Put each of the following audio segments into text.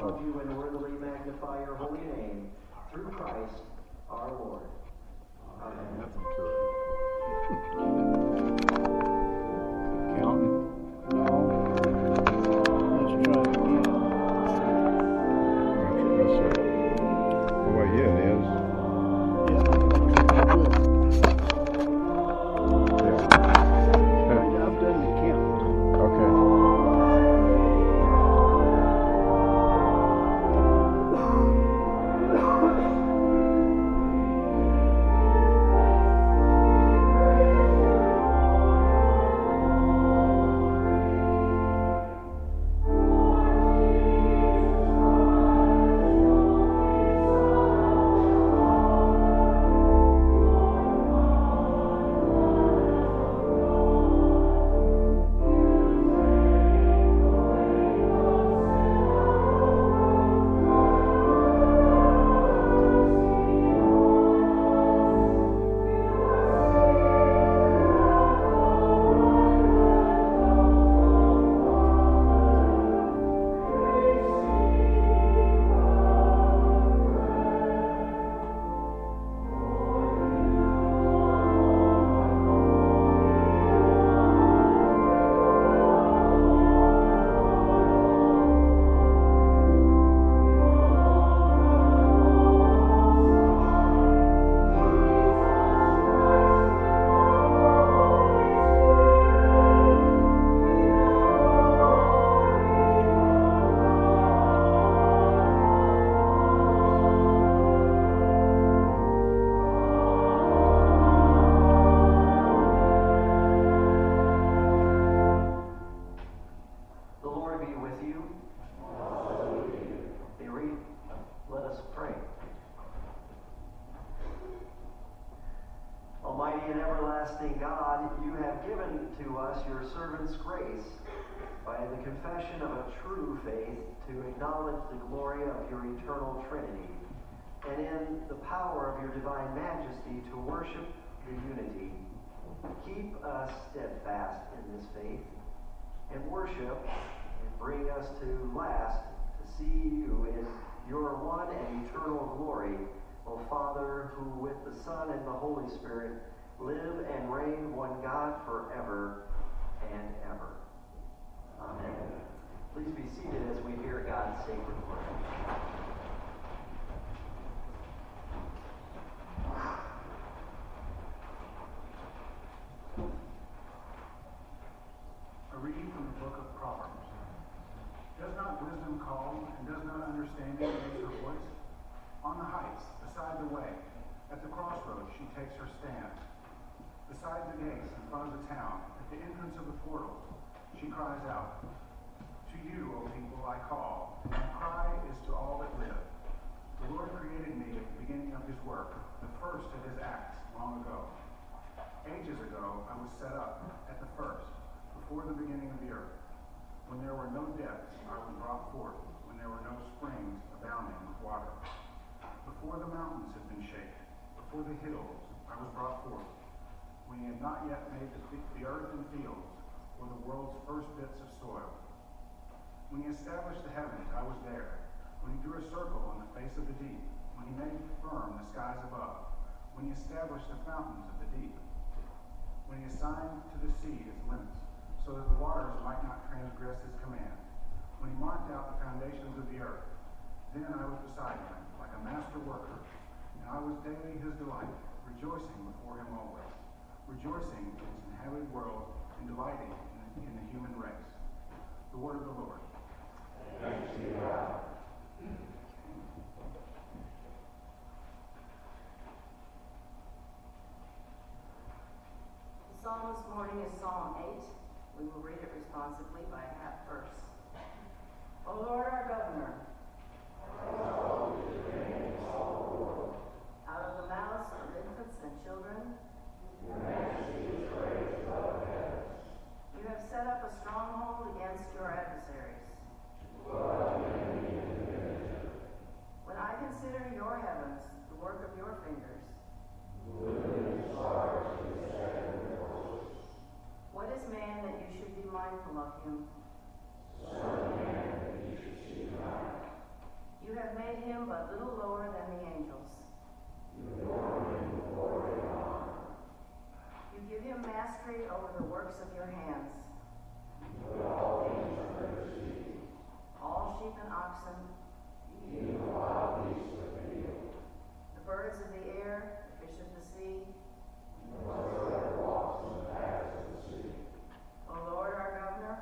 love you and worthily magnify your holy name through Christ our Lord. Amen. Nothing to it. Counting? No. Let's try it again. Let's see. Oh, wait, yeah, it is. Yeah. Good. Yeah. I've done the count. Okay. Almighty and everlasting God, you have given to us your servant's grace by the confession of a true faith to acknowledge the glory of your eternal Trinity, and in the power of your divine majesty to worship the unity. Keep us steadfast in this faith and worship, and bring us to last to see you in your one and eternal glory, O Father, who with the Son and the Holy Spirit live and reign one God forever and ever. Amen. Please be seated as we hear God's sacred word. A reading from the book of Proverbs. Does not wisdom call, and does not understanding raise her voice? On the heights, beside the way, at the crossroads she takes her stand. Beside the gates, in front of the town, at the entrance of the portals, she cries out, "To you, O people, I call, and my cry is to all that live. The Lord created me at the beginning of his work, the first of his acts, long ago. Ages ago I was set up, at the first, before the beginning of the earth. When there were no depths, I was brought forth, when there were no springs abounding with water. Before the mountains had been shaken, before the hills, I was brought forth, when he had not yet made the earth and fields, or the world's first bits of soil. When he established the heavens, I was there. When he drew a circle on the face of the deep, when he made firm the skies above, when he established the fountains of the deep, when he assigned to the sea its limits, so that the waters might not transgress his command, when he marked out the foundations of the earth, then I was beside him, like a master worker, and I was daily his delight, rejoicing before him always, rejoicing in his inhabited world, and delighting in the human race." The word of the Lord. Thanks be to God. The psalm this morning is Psalm 8. We will read it responsively by half verse. O Lord, our governor, out of the mouths of infants and children, Your majesty is praised above heavens. you have set up a stronghold against your adversaries. When I consider your heavens, the work of your fingers, what is man that you should be mindful of him? made him but little lower than the angels. You give him mastery over the works of your hands. All sheep and oxen, the birds of the air, the fish of the sea, O Lord our governor,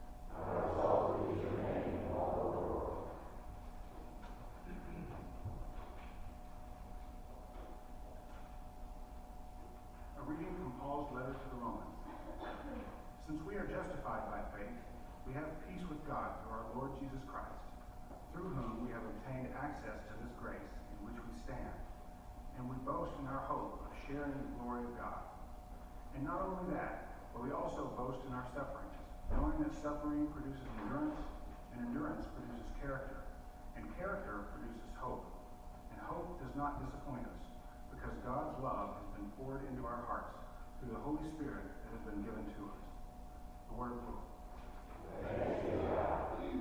A reading from Paul's letter to the Romans. Since we are justified by faith, we have peace with God through our Lord Jesus Christ, through whom we have obtained access to this grace in which we stand, and we boast in our hope of sharing the glory of God. And not only that, but we also boast in our sufferings, knowing that suffering produces endurance, and endurance produces character, and character produces hope. And hope does not disappoint us, because God's love has been poured into our hearts through the Holy Spirit that has been given to us. The word of the Lord. Thanks be to God.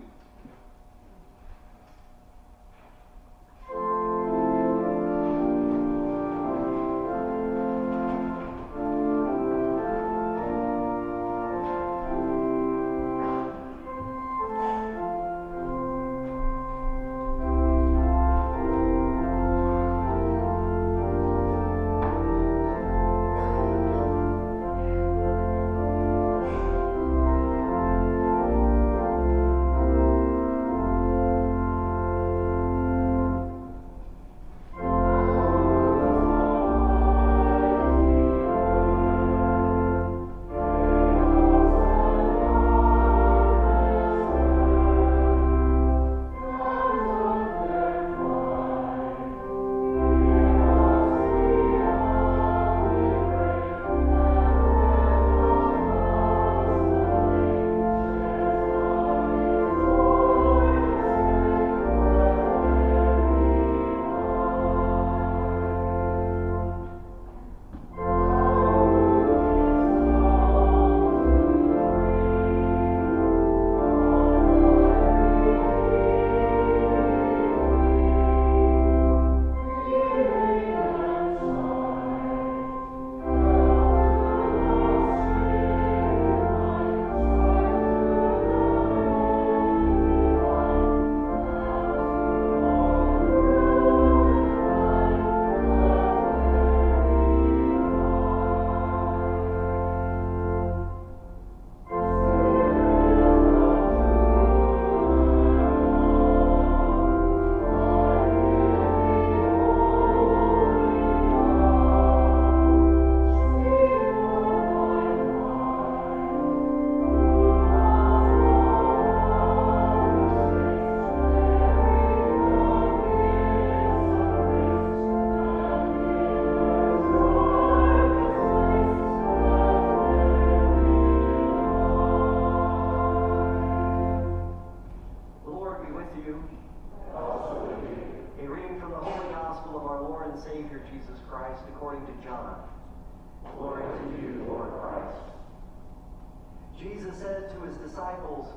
Jesus said to his disciples,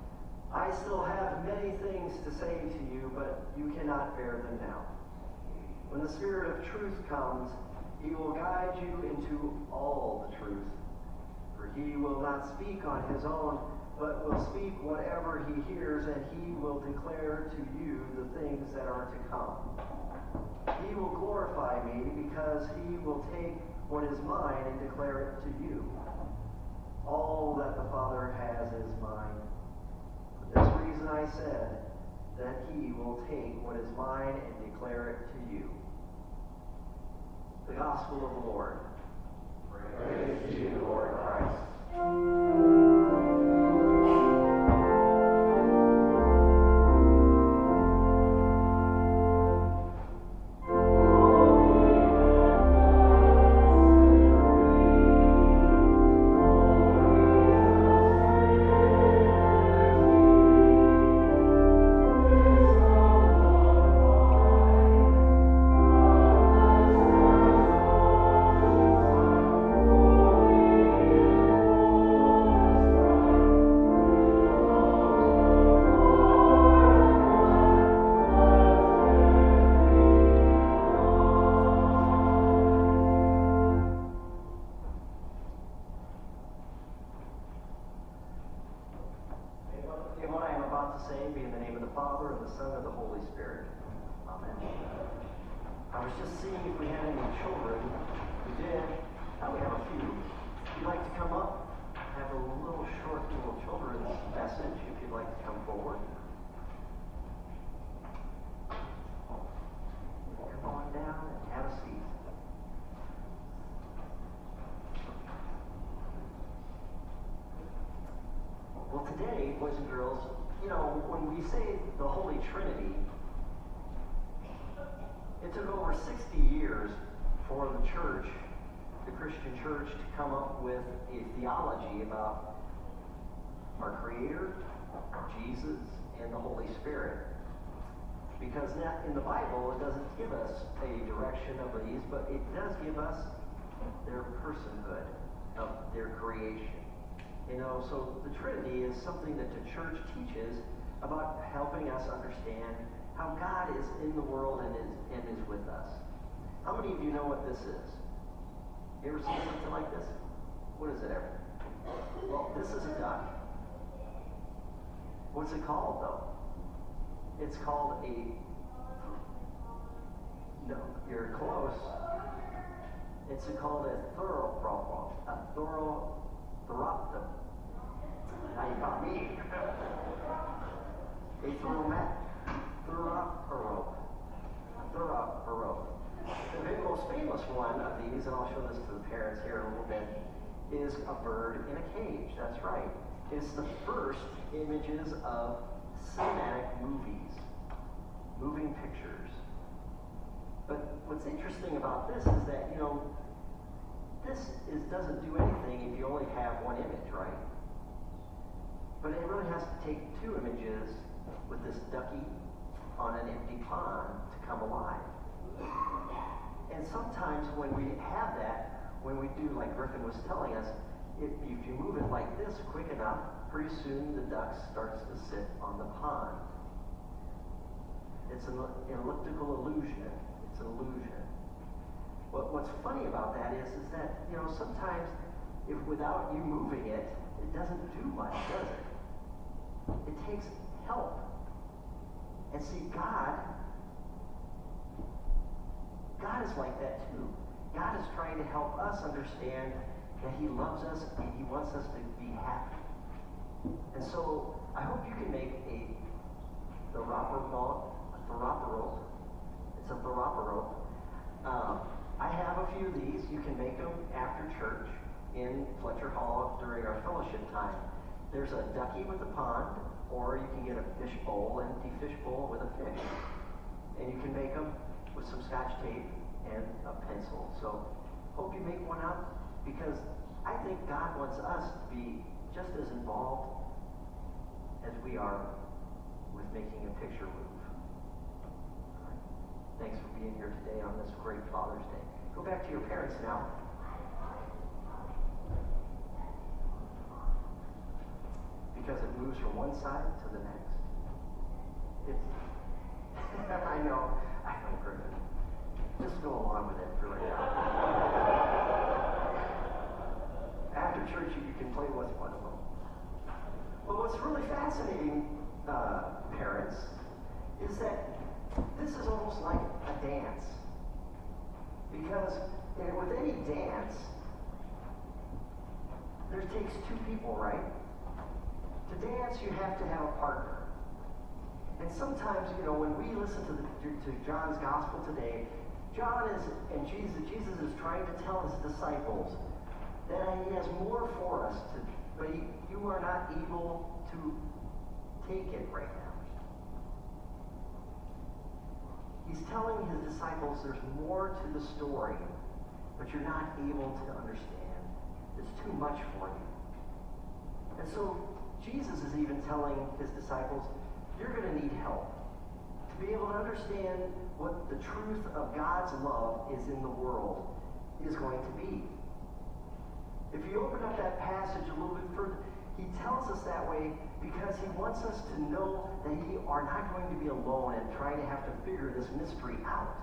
I still have many things to say to you, but you cannot bear them now. When the Spirit of truth comes, he will guide you into all the truth. For he will not speak on his own, but will speak whatever he hears, and he will declare to you the things that are to come. He will glorify me, because he will take what is mine and declare it to you. All that the Father has is mine. For this reason I said that he will take what is mine and declare it to you. The Gospel of the Lord. Praise to you, Lord Christ. Father, and the Son, and the Holy Spirit. Amen. I was just seeing if we had any children. We did. Now we have a few. If you'd like to come up, I have a little short little children's message if you'd like to come forward. Come on down and have a seat. Well, today, boys and girls, you know, when we say the Holy Trinity, it took over 60 years for the church, the Christian church, to come up with a theology about our Creator, Jesus, and the Holy Spirit. Because in the Bible, it doesn't give us a direction of these, but it does give us their personhood of their creation. You know, so the Trinity is something that the church teaches about helping us understand how God is in the world and is with us. How many of you know what this is? You ever seen something like this? What is it ever? Well, this is a duck. What's it called, though? It's called no, you're close. It's called a thoropropon, a thoropteropton. Now you got me. A thoropterope. The most famous one of these, and I'll show this to the parents here in a little bit, is a bird in a cage. That's right. It's the first images of cinematic movies, moving pictures. But what's interesting about this is that, you know, doesn't do anything if you only have one image, right? But it really has to take two images with this ducky on an empty pond to come alive. And sometimes when we have that, when we do, like Griffin was telling us, if you move it like this quick enough, pretty soon the duck starts to sit on the pond. It's an elliptical illusion. It's an illusion. What's funny about that is that, you know, sometimes if without you moving it, it doesn't do much, does it? It takes help. And see, God is like that too. God is trying to help us understand that He loves us and He wants us to be happy. And so I hope you can make a thoropterope. It's a thoropterope. I have a few of these. You can make them after church in Fletcher Hall during our fellowship time. There's a ducky with a pond, or you can get a fish bowl, empty fish bowl with a fish. And you can make them with some Scotch tape and a pencil. So hope you make one up, because I think God wants us to be just as involved as we are with making a picture move. Thanks for being here today on this great Father's Day. Go back to your parents now. Because it moves from one side to the next. I know, Griffin. Just go along with it for right now. After church, you can play with one of them. But what's really fascinating, parents, is that this is almost like a dance. Because with any dance, there takes two people, right? To dance, you have to have a partner. And sometimes, you know, when we listen to John's gospel today, Jesus is trying to tell his disciples that he has more for us, but you are not able to take it right now. He's telling his disciples there's more to the story, but you're not able to understand. It's too much for you. And so Jesus is even telling his disciples, you're going to need help to be able to understand what the truth of God's love is in the world is going to be. If you open up that passage a little bit further, he tells us that way because he wants us to know that we are not going to be alone and trying to have to figure this mystery out.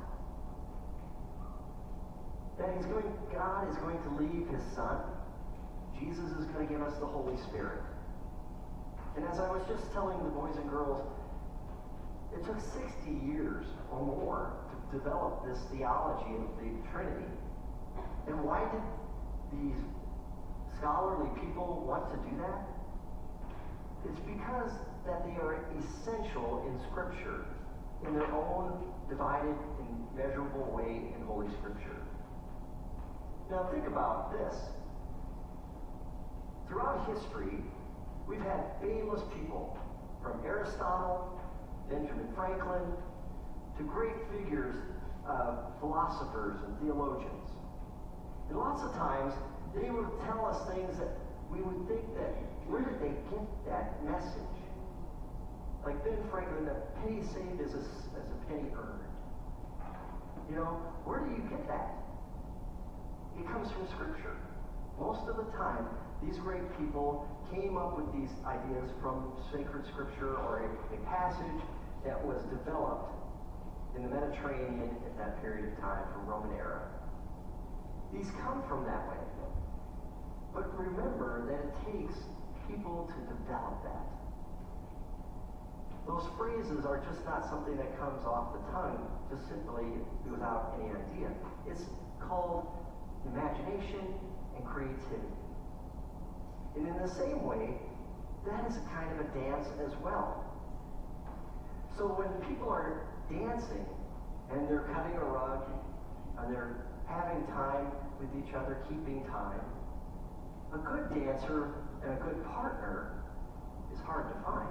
That God is going to leave his Son. Jesus is going to give us the Holy Spirit. And as I was just telling the boys and girls, It took 60 years or more to develop this theology of the Trinity. And why did these scholarly people want to do that? It's because that they are essential in Scripture in their own divided and measurable way in Holy Scripture. Now think about this. Throughout history, we've had famous people, from Aristotle, Benjamin Franklin, to great figures, philosophers and theologians. And lots of times, they would tell us things that we would think that, where did they get that message? Like Ben Franklin, a penny saved is a penny earned. You know, where do you get that? It comes from Scripture. Most of the time, these great people came up with these ideas from sacred Scripture or a passage that was developed in the Mediterranean at that period of time from Roman era. These come from that way. But remember that it takes people to develop that. Those phrases are just not something that comes off the tongue just simply without any idea. It's called imagination and creativity. And in the same way, that is a kind of a dance as well. So when people are dancing and they're cutting a rug and they're having time with each other, keeping time, a good dancer and a good partner is hard to find.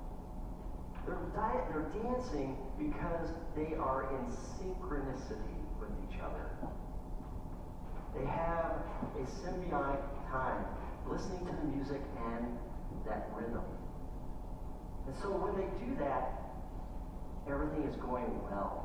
They're dancing because they are in synchronicity with each other. They have a symbiotic time listening to the music and that rhythm. And so when they do that, everything is going well.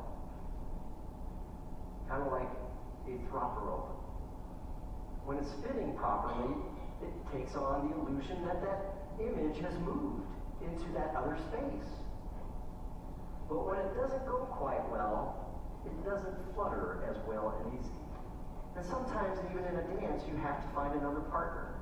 Kind of like a throttle rope. When it's spinning properly, it takes on the illusion that that image has moved into that other space. But when it doesn't go quite well, it doesn't flutter as well and easy. And sometimes even in a dance, you have to find another partner.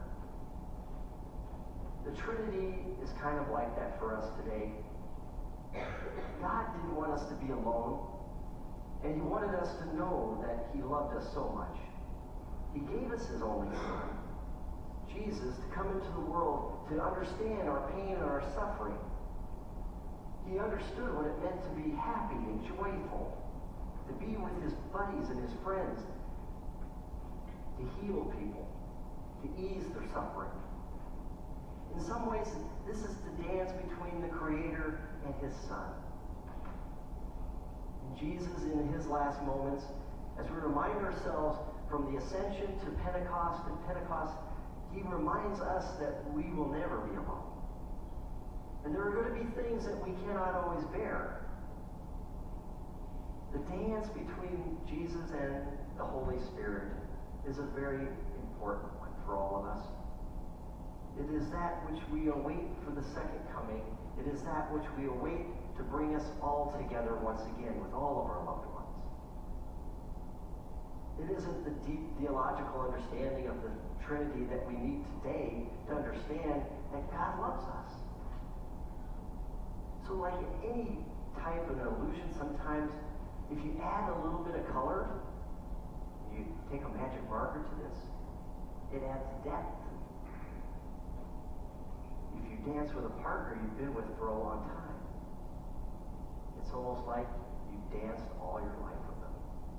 The Trinity is kind of like that for us today. God didn't want us to be alone, and He wanted us to know that He loved us so much. He gave us His only Son, Jesus, to come into the world to understand our pain and our suffering. He understood what it meant to be happy and joyful, to be with His buddies and His friends, to heal people, to ease their suffering. In some ways, this is the dance between the Creator and His Son. And Jesus, in His last moments, as we remind ourselves from the Ascension to Pentecost and Pentecost, He reminds us that we will never be alone. And there are going to be things that we cannot always bear. The dance between Jesus and the Holy Spirit is a very important one for all of us. It is that which we await for the second coming. It is that which we await to bring us all together once again with all of our loved ones. It isn't the deep theological understanding of the Trinity that we need today to understand that God loves us. So like any type of an illusion, sometimes if you add a little bit of color, you take a magic marker to this, it adds depth. If you dance with a partner you've been with for a long time, it's almost like you've danced all your life with them.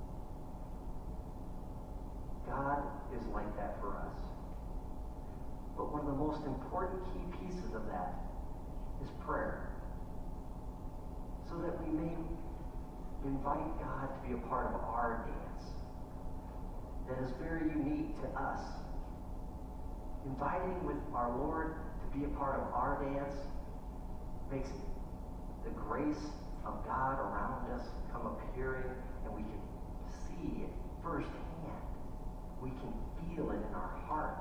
God is like that for us. But one of the most important key pieces of that is prayer. So that we may invite God to be a part of our dance that is very unique to us. Inviting with our Lord to be a part of our dance makes the grace of God around us come appearing, and we can see it firsthand. We can feel it in our heart.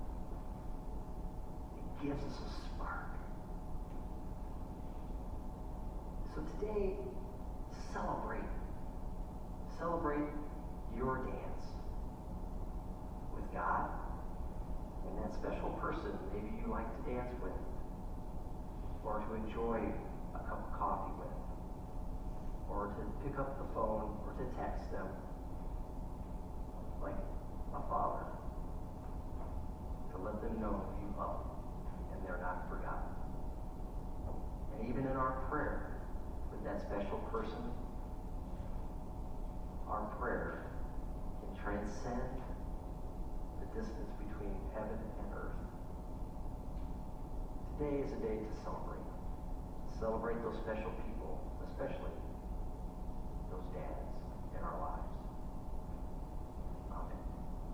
It gives us a spark. So today, celebrate. Celebrate your dance with God and that special person maybe you like to dance with or to enjoy a cup of coffee with. or to pick up the phone or to text them like a father, to let them know you love them and they're not forgotten. And even in our prayer with that special person, our prayer can transcend the distance between heaven and earth. Today is a day to celebrate. Celebrate those special people, especially those dads in our lives. Amen.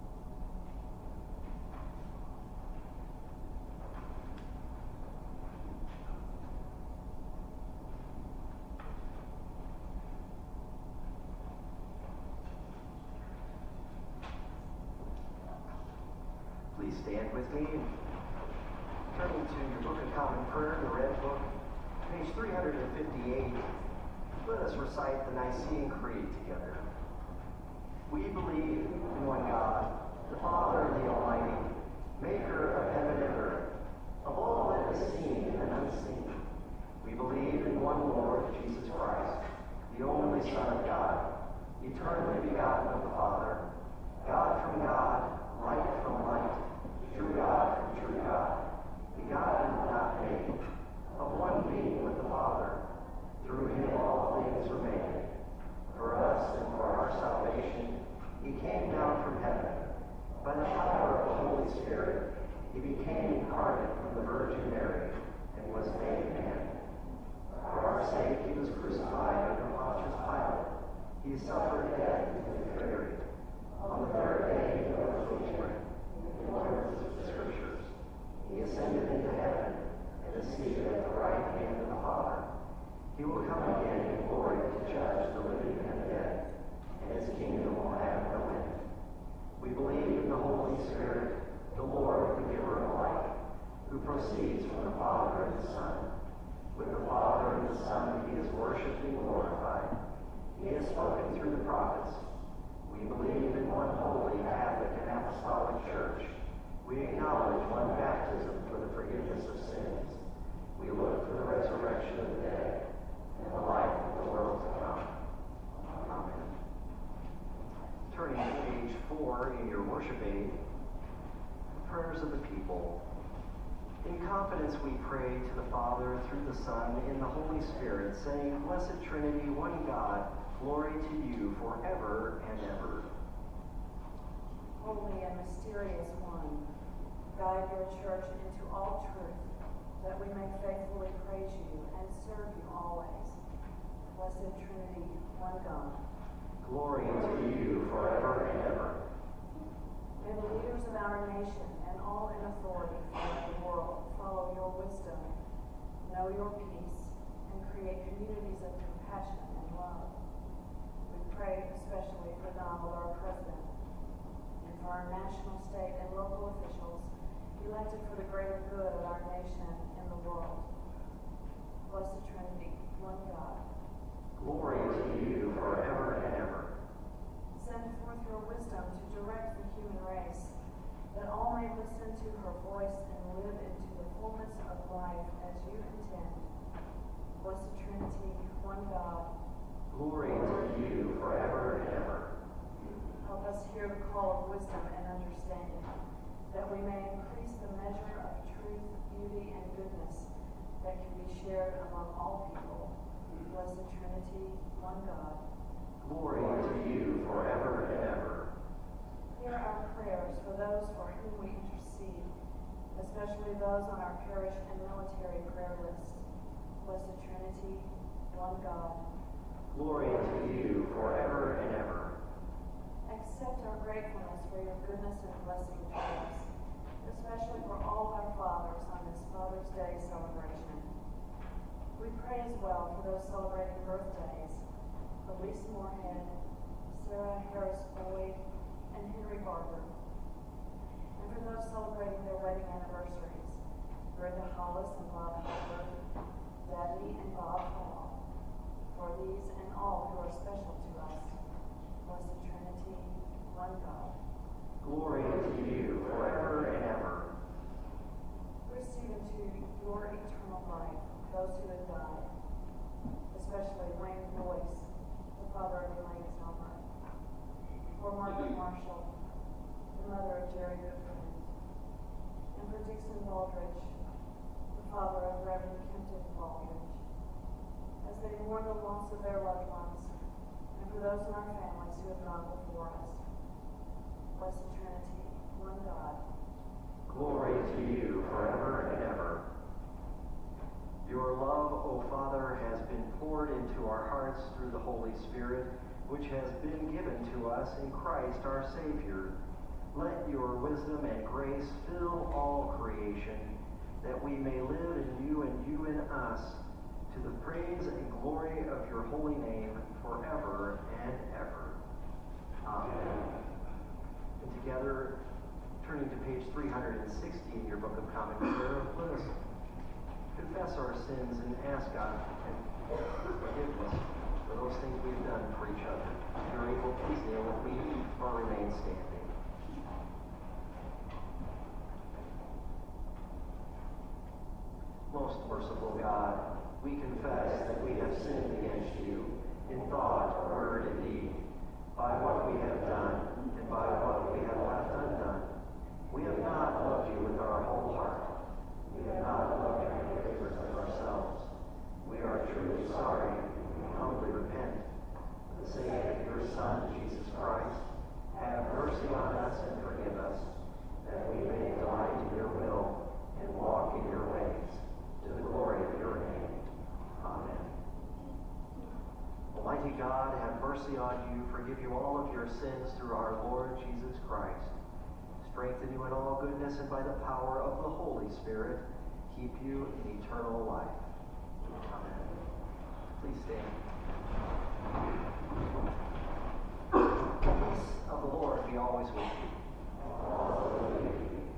Please stand with me. Turning to your Book of Common Prayer, the Red Book, page 358, let us recite the Nicene Creed together. We believe in one God, the Father, the Almighty, maker of heaven and earth, of all that is seen and unseen. We believe in one Lord, Jesus Christ, the only Son of God, eternally begotten of the Father, God from God, light from light, true God from true God, begotten, not made, of one being with the Father. Through him all things were made. For us and for our salvation, he came down from heaven. By the power of the Holy Spirit, he became incarnate from the Virgin Mary and was made man. For our sake, he was crucified under Pontius Pilate. He suffered death and was buried. On the third day, he rose again. In accordance with the Scriptures, he ascended into heaven and is seated at the right hand of the Father. He will come again in glory to judge the living and the dead, and his kingdom will have no end. We believe in the Holy Spirit, the Lord, the giver of life, who proceeds from the Father and the Son. With the Father and the Son, he is worshipped and glorified. He has spoken through the prophets. We believe in one holy, Catholic, and Apostolic Church. We acknowledge one baptism for the forgiveness of sins. We look for the resurrection of the dead and the life of the world to come. Amen. Turning to page 4 in your worship aid, the prayers of the people. In confidence we pray to the Father through the Son in the Holy Spirit, saying, Blessed Trinity, one God, glory to you forever and ever. Holy and mysterious one, guide your church into all truth, that we may faithfully praise you and serve you always. Blessed Trinity, one God. Glory to you forever and ever. May the leaders of our nation and all in authority throughout the world follow your wisdom, know your peace, and create communities of compassion and love. We pray especially for Donald, our president, and for our national, state, and local officials elected for the greater good of our nation and the world. Blessed Trinity, one God. Glory to you forever and ever. Send forth your wisdom to direct the human race, that all may listen to her voice and live into the fullness of life as you intend. Blessed Trinity, one God. Glory to you forever and ever. Help us hear the call of wisdom and understanding, that we may increase the measure of truth, beauty, and goodness that can be shared among all people. Blessed Trinity, one God. Glory to you forever and ever. Hear our prayers for those for whom we intercede, especially those on our parish and military prayer list. Blessed Trinity, one God. Glory to you forever and ever. Accept our gratefulness for your goodness and blessing to us, especially for all our fathers on this Father's Day celebration. We pray as well for those celebrating birthdays, Elise Moorhead, Sarah Harris Boyd, and Henry Barber. And for those celebrating their wedding anniversaries, Brenda Hollis and Bob Howard, Dabney and Bob Hall. For these and all who are special to us, Blessed Trinity, one God. Glory to you forever and ever. Receive into your eternal life those who have died, especially Wayne Boyce, the father of Elaine Selmer. For Margaret Marshall, the mother of Jerry Goodfriend. And for Dixon Baldridge, the father of Reverend Kenton Baldridge, as they mourn the loss of their loved ones, and for those in our families who have gone before us. Blessed Trinity, one God. Glory to you forever and ever. Your love, O Father, has been poured into our hearts through the Holy Spirit, which has been given to us in Christ our Savior. Let your wisdom and grace fill all creation, that we may live in you and you in us, to the praise and glory of your holy name forever and ever. Amen. And together, turning to page 360 in your Book of Common Prayer, let us confess our sins and ask God for forgiveness for those things we've done for each other. If you're able, please kneel with me or remain standing. Most merciful God, we confess that we have sinned against you in thought, word, and deed, by what we have done and by what we have left undone. We have not loved you with our whole heart. We have not loved your neighbors as ourselves. We are truly sorry. We humbly repent. For the sake of your Son, Jesus Christ, have mercy on us and forgive us, that we may delight in your will and walk in your ways, to the glory of your name. Amen. Almighty God, have mercy on you, forgive you all of your sins through our Lord Jesus Christ. Strengthen you in all goodness, and by the power of the Holy Spirit, keep you in eternal life. Amen. Please stand. The peace of the Lord be always with you.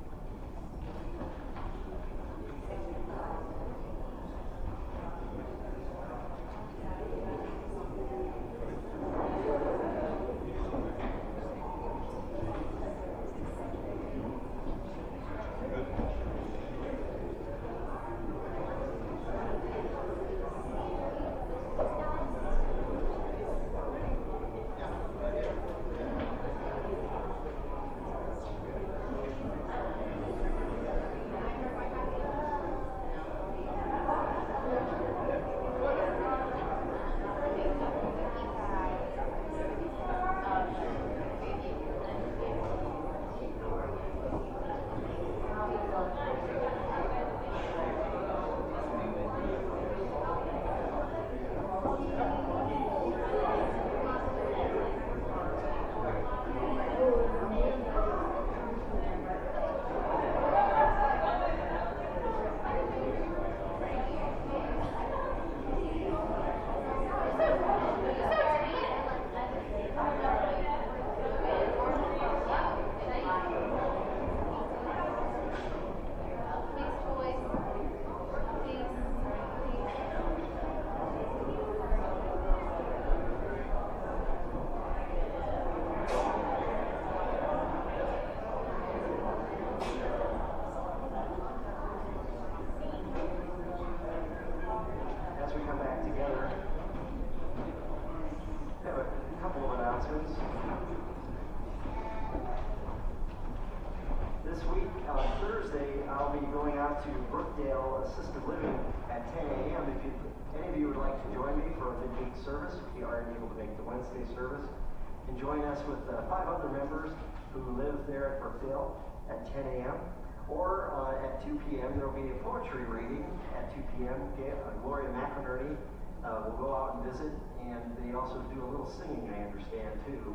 This week, on Thursday, I'll be going out to Brookdale Assisted Living at 10 a.m. If any of you would like to join me for a midweek service, if you aren't able to make the Wednesday service, and join us with 5 other members who live there at Brookdale at 10 a.m. Or at 2 p.m., there will be a poetry reading at 2 p.m. Gloria McInerney will go out and visit, and they also do a little singing, I understand, too,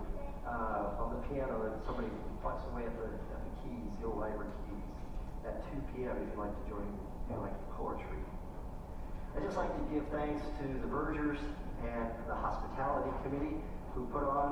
on the piano that somebody plucks away at the keys, the old ivory keys, at 2 p.m. if you'd like to join, if you like poetry. I'd just like to give thanks to the Vergers and the Hospitality Committee who put on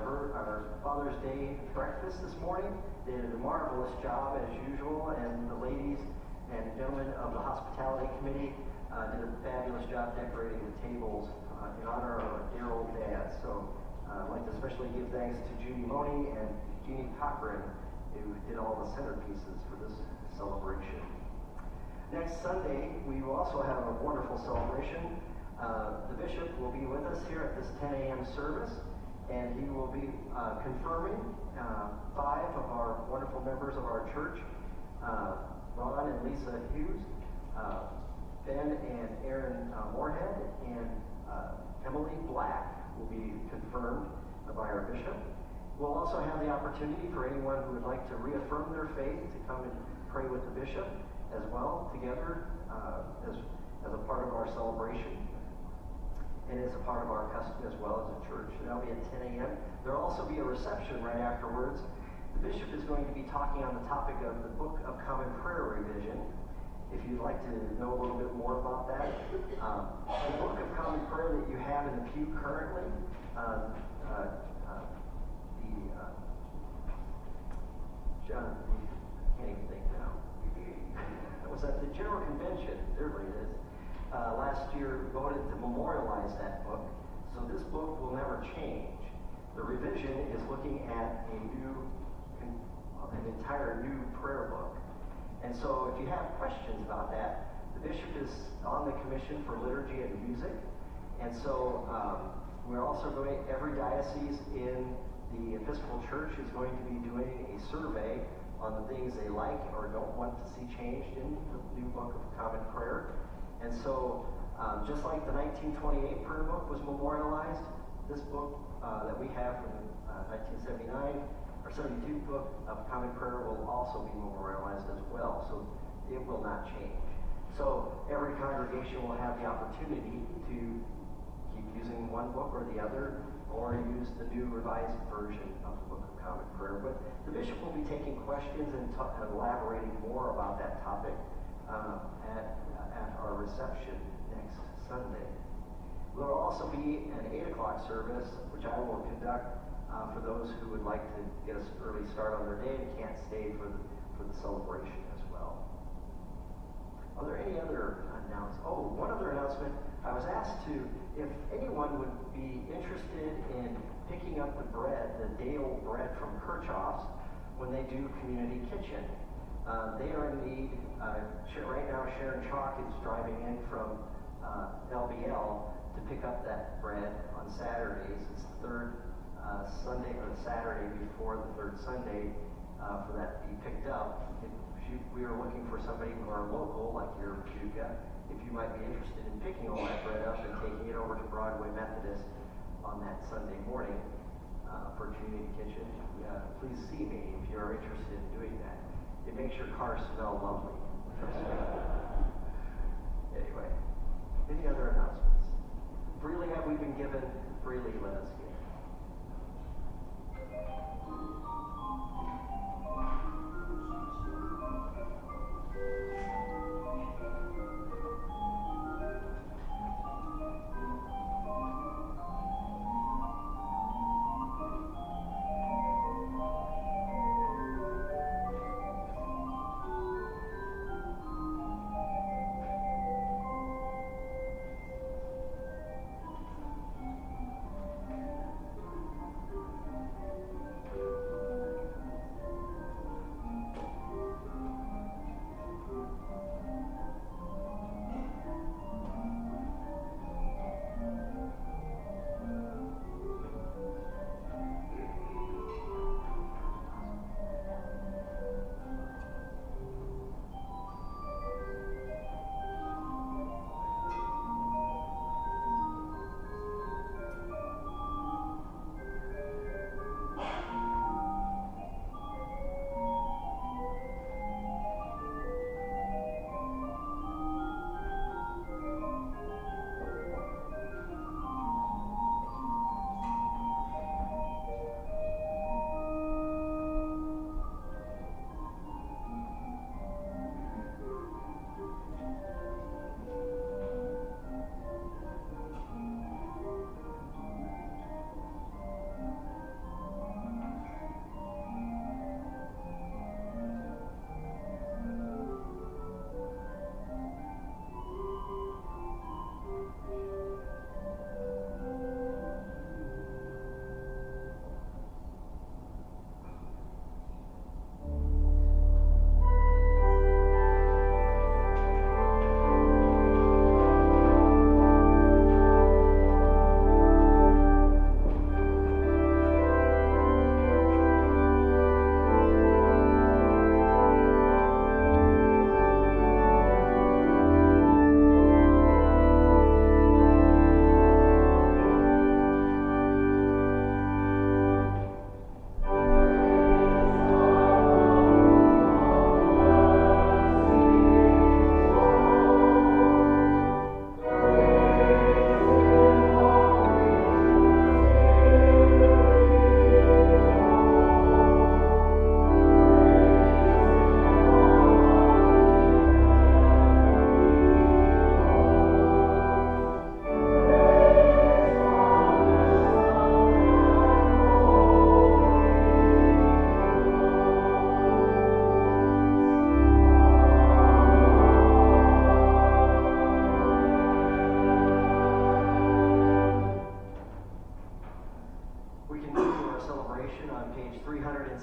our Father's Day breakfast this morning. They did a marvelous job as usual, and the ladies and gentlemen of the Hospitality Committee did a fabulous job decorating the tables in honor of our dear old dad. So I'd like to especially give thanks to Judy Money and Jeannie Cochran, who did all the centerpieces for this celebration. Next Sunday, we will also have a wonderful celebration The bishop will be with us here at this 10 a.m. service, and he will be confirming 5 of our wonderful members of our church, Ron and Lisa Hughes, Ben and Aaron Moorhead, and Emily Black will be confirmed by our bishop. We'll also have the opportunity for anyone who would like to reaffirm their faith to come and pray with the bishop as well together as a part of our celebration and as a part of our custom as well as a church. And that'll be at 10 a.m. There'll also be a reception right afterwards. The bishop is going to be talking on the topic of the Book of Common Prayer revision. If you'd like to know a little bit more about that, the Book of Common Prayer that you have in the pew currently, John, I can't even think now. It was at the General Convention, there it is, last year voted to memorialize that book. So this book will never change. The revision is looking at an entire new prayer book. And so if you have questions about that, the bishop is on the Commission for Liturgy and Music. And so we're also going, every diocese in the Episcopal Church is going to be doing a survey on the things they like or don't want to see changed in the new Book of Common Prayer. And so just like the 1928 prayer book was memorialized, this book that we have from 1979 or 72 Book of Common Prayer will also be memorialized as well. So it will not change. So every congregation will have the opportunity to keep using one book or the other, or use the new revised version of the Book of Common Prayer. But the bishop will be taking questions and elaborating more about that topic at our reception next Sunday. There will also be an 8 o'clock service, which I will conduct for those who would like to get an early start on their day and can't stay for the celebration as well. Are there any other announcements? Oh, one other announcement. I was asked if anyone would be interested in picking up the bread, the day-old bread from Kirchhoff's when they do Community Kitchen. They are in need. Right now, Sharon Chalk is driving in from LBL to pick up that bread on Saturdays. It's the third Sunday or the Saturday before the third Sunday for that to be picked up. We are looking for somebody who are local, like here in Paducah, if you might be interested in picking all that bread up and taking it over to Broadway Methodist on that Sunday morning for Community Kitchen. Please see me if you are interested in doing that. It makes your car smell lovely. Anyway, any other announcements? Freely have we been given, freely let us give.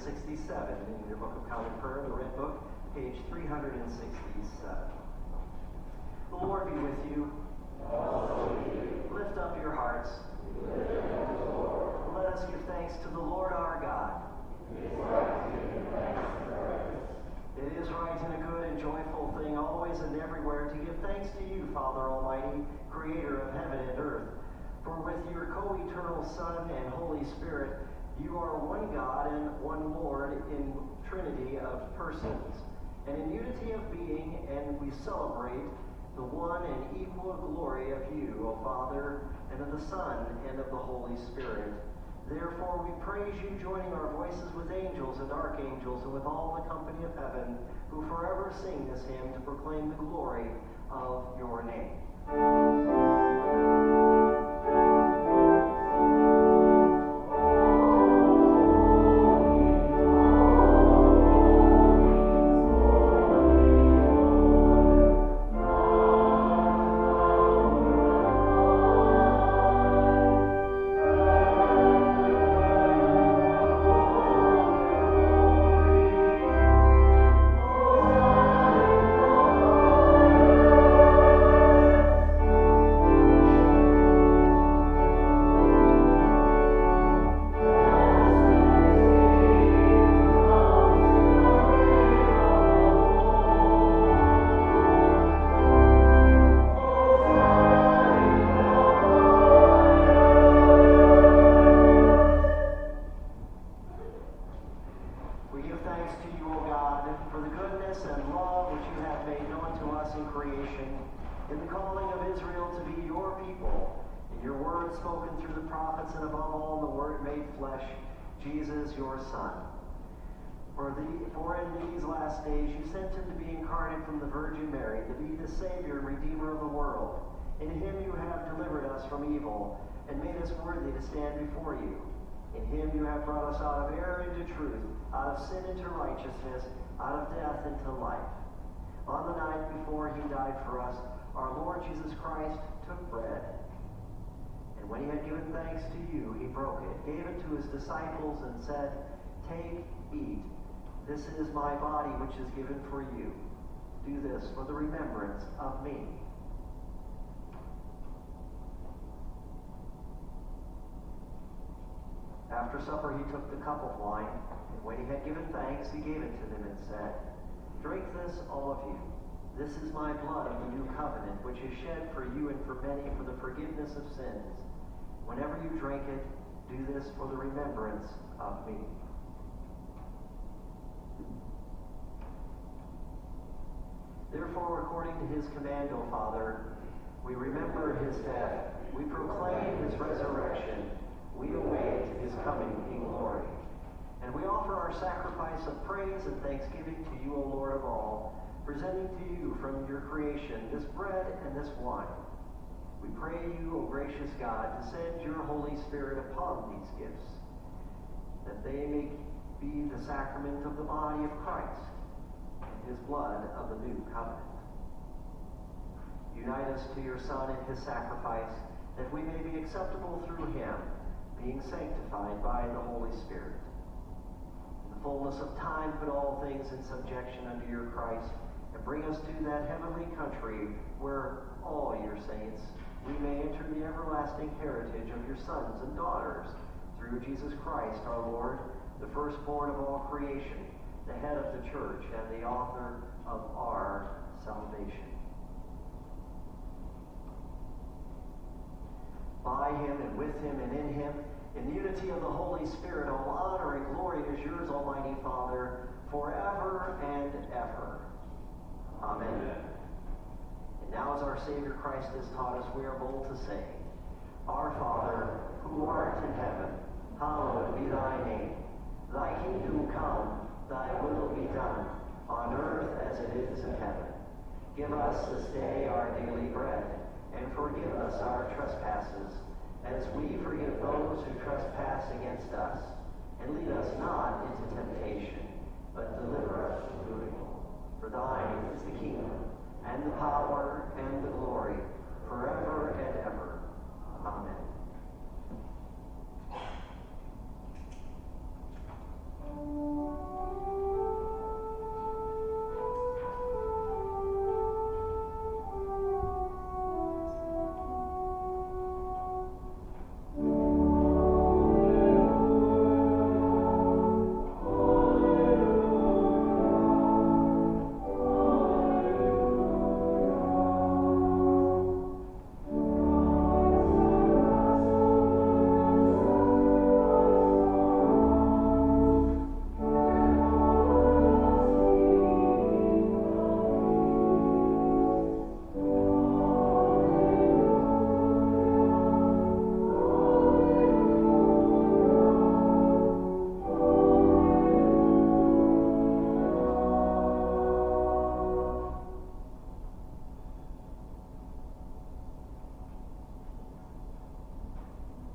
in your Book of Common Prayer, the Red Book, page 367. The Lord be with you. Lift up your hearts. Let us give thanks to the Lord our God. It is right and a good and joyful thing always and everywhere to give thanks to you, Father Almighty, Creator of heaven and earth. For with your co-eternal Son and Holy Spirit, you are one God and one Lord in Trinity of persons, and in unity of being, and we celebrate the one and equal glory of you, O Father, and of the Son, and of the Holy Spirit. Therefore we praise you, joining our voices with angels and archangels, and with all the company of heaven, who forever sing this hymn to proclaim the glory of your name. Jesus, your Son. For in these last days you sent him to be incarnate from the Virgin Mary, to be the Savior and Redeemer of the world. In him you have delivered us from evil, and made us worthy to stand before you. In him you have brought us out of error into truth, out of sin into righteousness, out of death into life. On the night before he died for us, our Lord Jesus Christ took bread. And when he had given thanks to you, he broke it, gave it to his disciples, and said, "Take, eat. This is my body, which is given for you. Do this for the remembrance of me." After supper, he took the cup of wine, and when he had given thanks, he gave it to them and said, "Drink this, all of you. This is my blood of the new covenant, which is shed for you and for many for the forgiveness of sins. Whenever you drink it, do this for the remembrance of me." Therefore, according to his command, O Father, we remember his death. We proclaim his resurrection. We await his coming in glory. And we offer our sacrifice of praise and thanksgiving to you, O Lord of all, presenting to you from your creation this bread and this wine. We pray you, O gracious God, to send your Holy Spirit upon these gifts, that they may be the sacrament of the body of Christ and his blood of the new covenant. Unite us to your Son and his sacrifice, that we may be acceptable through him, being sanctified by the Holy Spirit. In the fullness of time, put all things in subjection under your Christ, and bring us to that heavenly country where all your saints, we may enter the everlasting heritage of your sons and daughters, through Jesus Christ our Lord, the firstborn of all creation, the head of the church and the author of our salvation. By him and with him and in him, in the unity of the Holy Spirit, all honor and glory is yours, Almighty Father, forever and ever. Amen. And now as our Savior Christ has taught us, we are bold to say, Our Father, who art in heaven, hallowed be thy name. Thy kingdom come, thy will be done, on earth as it is in heaven. Give us this day our daily bread, and forgive us our trespasses, as we forgive those who trespass against us. And lead us not into temptation, but deliver us from evil. For thine is the kingdom, and the power, and the glory, forever and ever. Amen.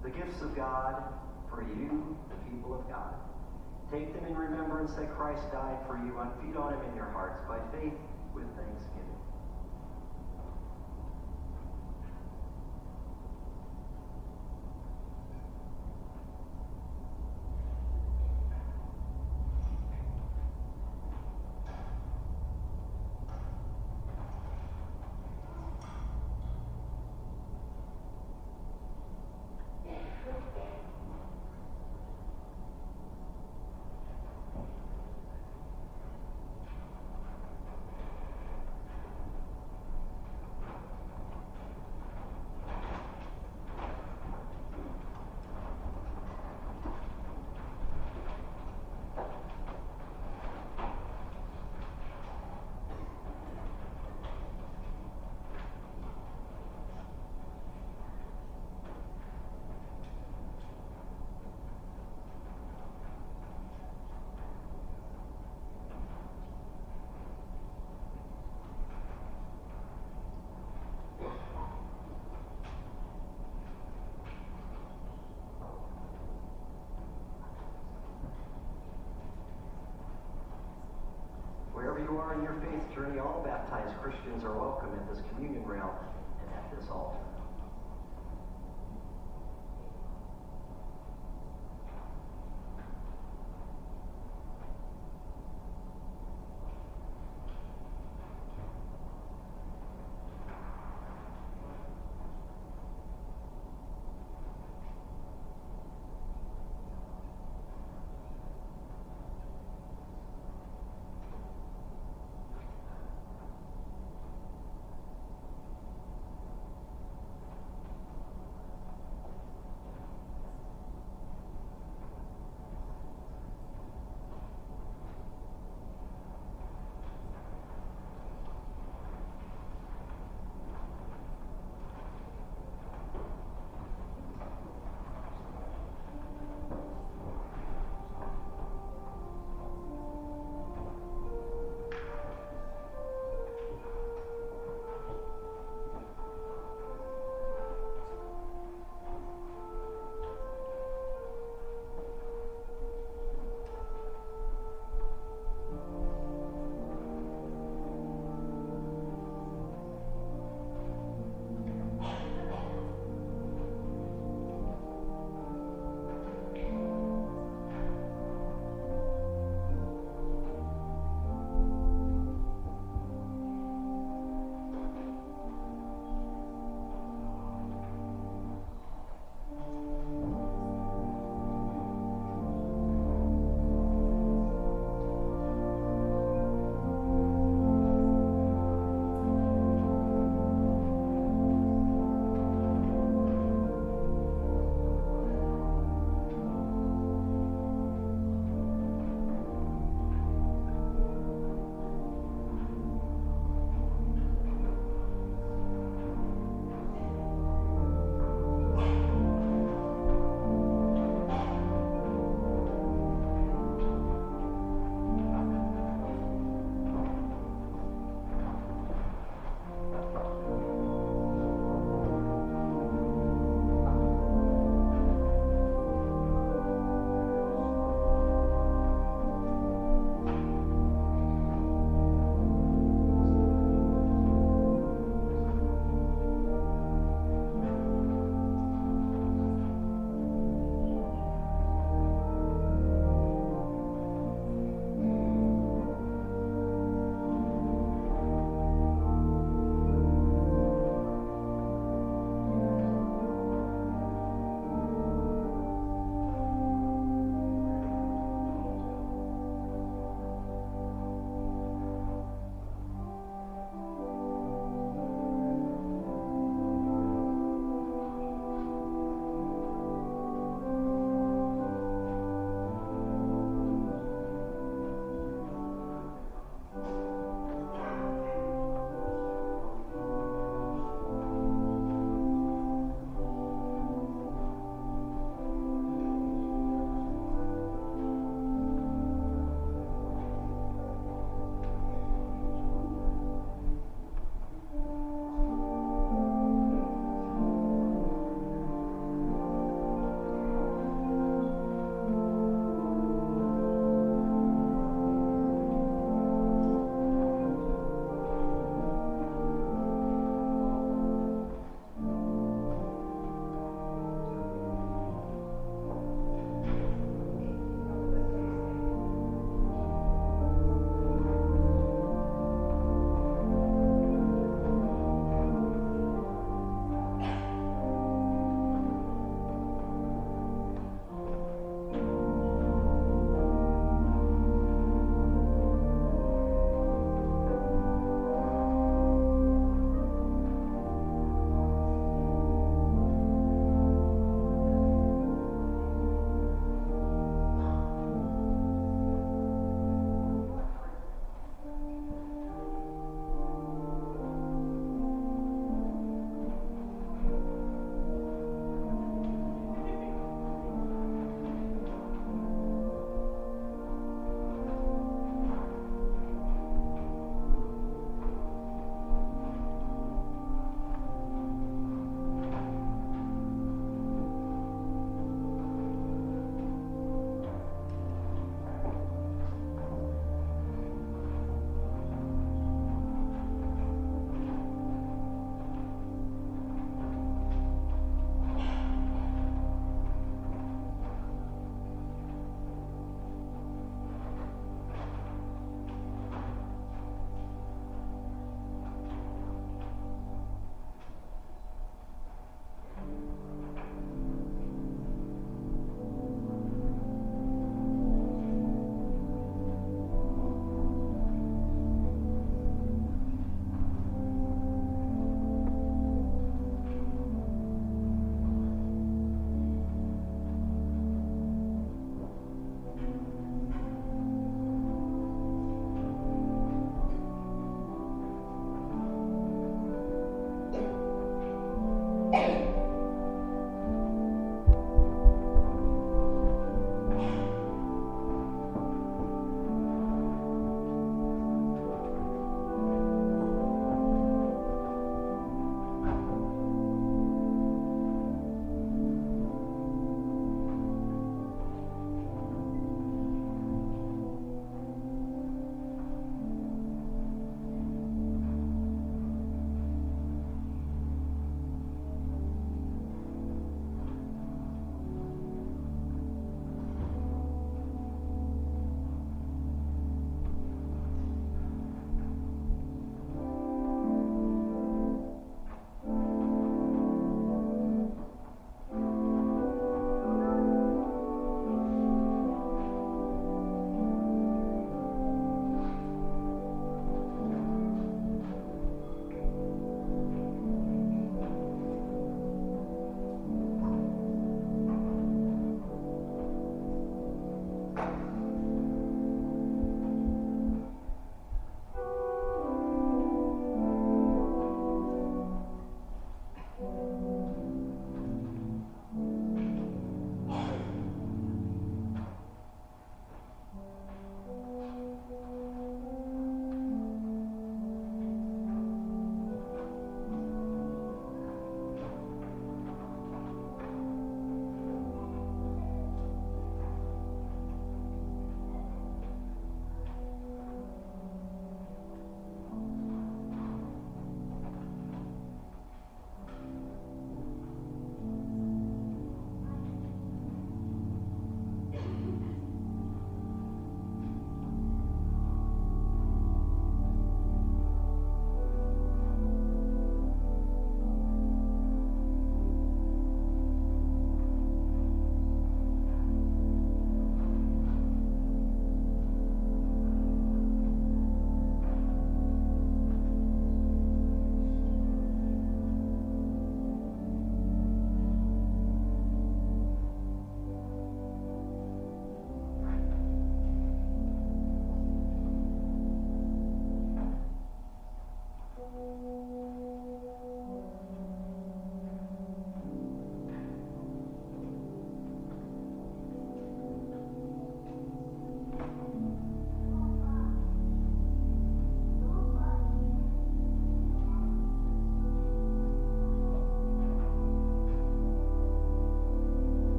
the gifts of God for you, the people of God. Take them in remembrance that Christ died for you, and feed on him in your hearts by faith with thanksgiving. Wherever you are in your faith journey, all baptized Christians are welcome at this communion rail and at this altar.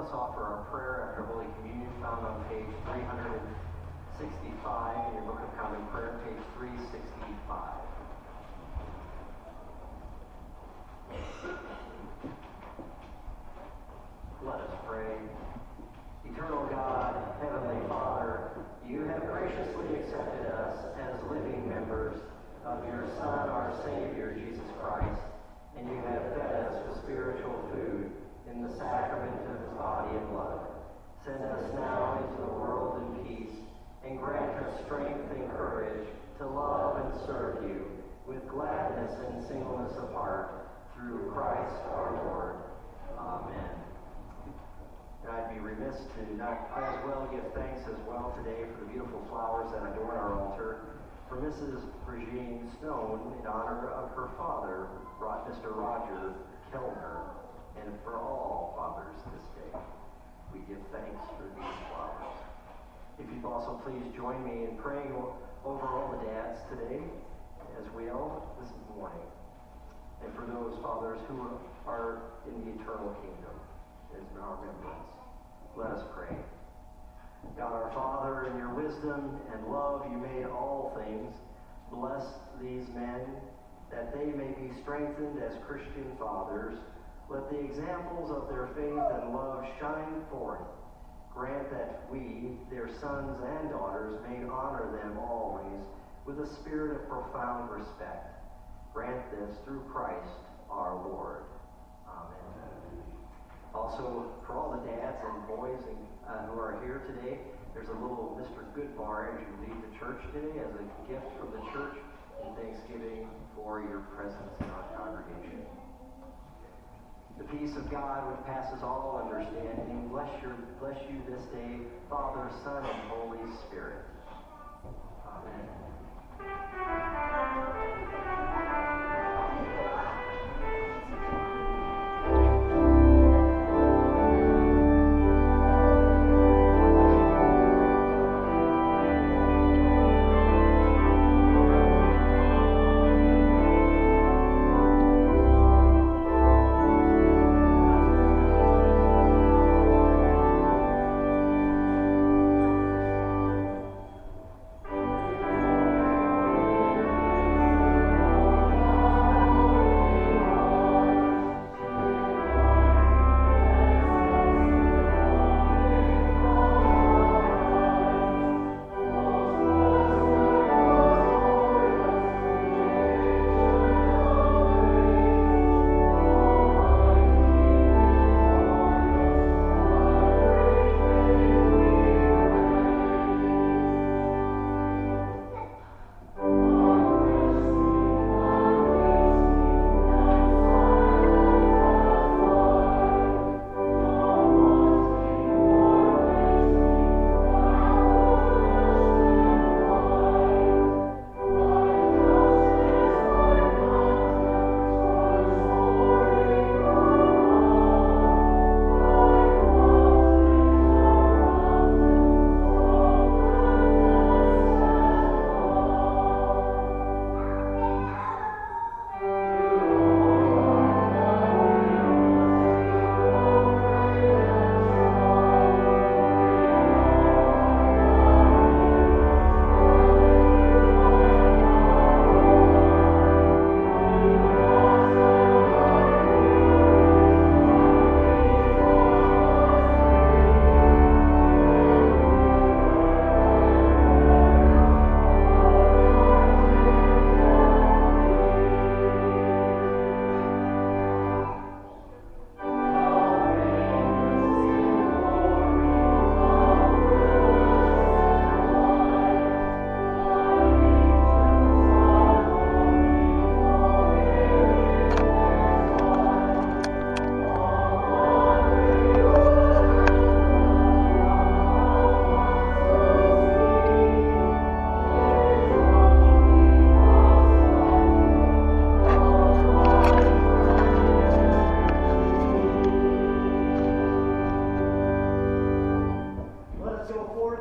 us offer our prayer after Holy Communion found on page 365 in your Book of Common Prayer, page 365. Let us pray. Eternal God, Heavenly Father, you have graciously accepted us as living members of your Son, our Savior, Jesus Christ, and you have fed us with spiritual food in the sacrament of his body and blood. Send us now into the world in peace, and grant us strength and courage to love and serve you with gladness and singleness of heart, through Christ our Lord. Amen. And I'd be remiss to not as well give thanks as well today for the beautiful flowers that adorn our altar, for Mrs. Regine Stone in honor of her father, Mr. Roger Kellner, and for all fathers this day. We give thanks for these flowers. If you'd also please join me in praying over all the dads today, as well this morning, and for those fathers who are in the eternal kingdom, as in our remembrance. Let us pray. God our Father, in your wisdom and love you made all things. Bless these men, that they may be strengthened as Christian fathers. Let the examples of their faith and love shine forth. Grant that we, their sons and daughters, may honor them always with a spirit of profound respect. Grant this through Christ our Lord. Amen. Also, for all the dads and boys who are here today, there's a little Mr. Goodbar as you leave the church today as a gift from the church in thanksgiving for your presence in our congregation. The peace of God, which passes all understanding, bless you this day, Father, Son, and Holy Spirit. Amen.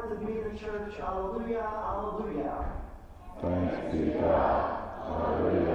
Thanks be to God. Hallelujah.